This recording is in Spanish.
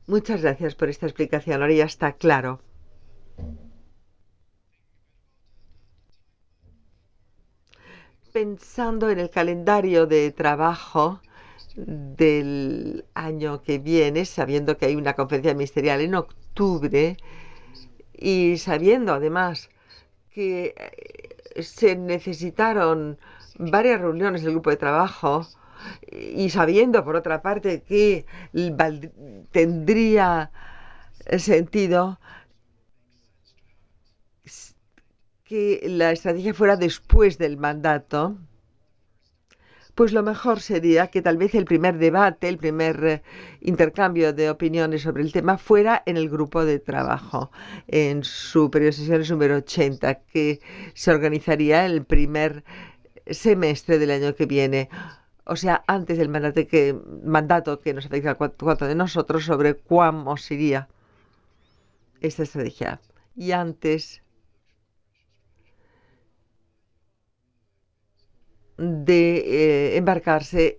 Muchas gracias por esta explicación. Ahora ya está claro. Pensando en el calendario de trabajo del año que viene, sabiendo que hay una conferencia ministerial en octubre y sabiendo además que se necesitaron varias reuniones del grupo de trabajo y sabiendo por otra parte que tendría sentido que la estrategia fuera después del mandato, pues lo mejor sería que tal vez el primer debate, el primer intercambio de opiniones sobre el tema fuera en el grupo de trabajo, en su periodo de sesiones número 80, que se organizaría el primer semestre del año que viene. O sea, antes del mandato que nos afecta a cuatro de nosotros sobre cómo sería esta estrategia. Y antes de embarcarse